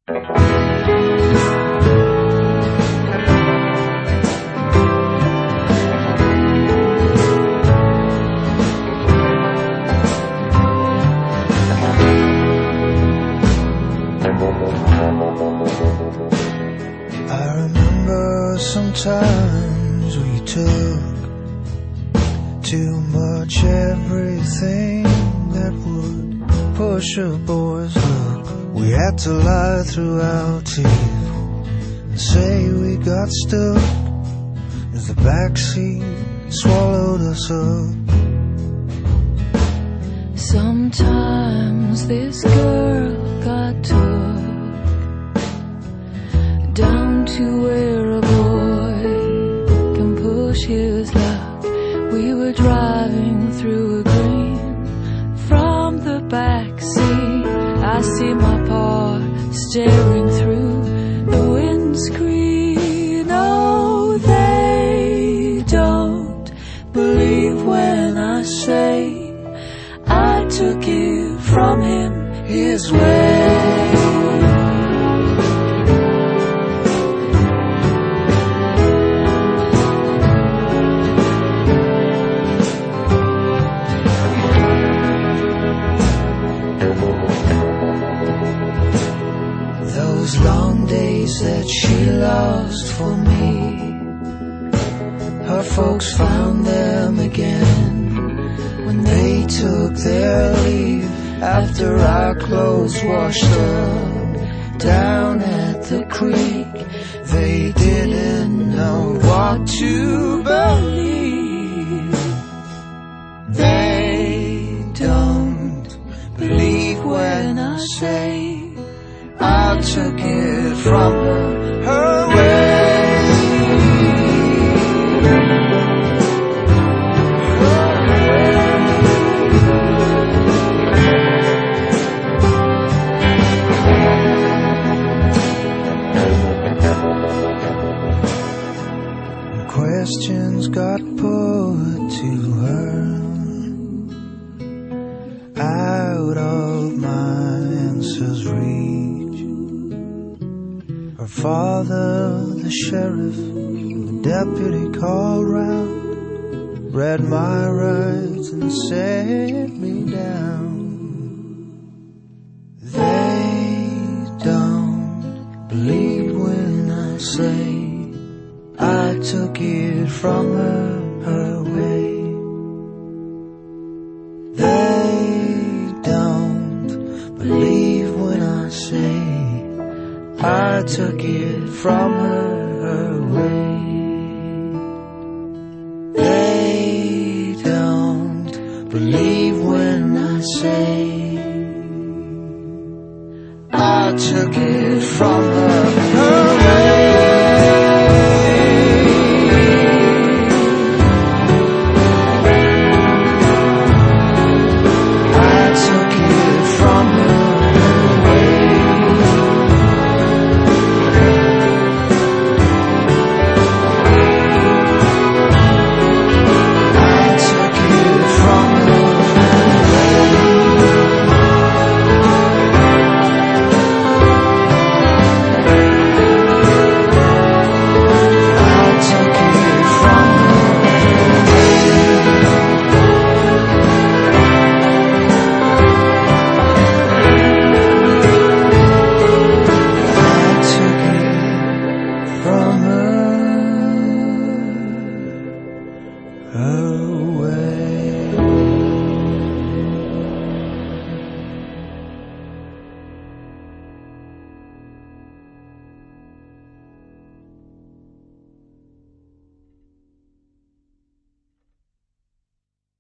I remember sometimes we took too much everything that would push a boy's luck. We had to lie through our teeth and say we got stuck as the backseat swallowed us up. Sometimes this girl got took down to where a boy can push his luck. We were driving through a green from the back seat. I see my pa staring through the windscreen. Oh, they don't believe when I say I took it from him his way. Those long days that she lost for me, her folks found them again when they took their leave after our clothes washed up down at the creek. They didn't know what to believe. They don't believe when I say I took it from her way. Questions got put to her out of my answers reach. Her father, the sheriff, the deputy called round, read my rights and set me down. They don't believe when I say I took it from her way. They don't believe when I say I took it from her way. They don't believe when I say I took it from her way.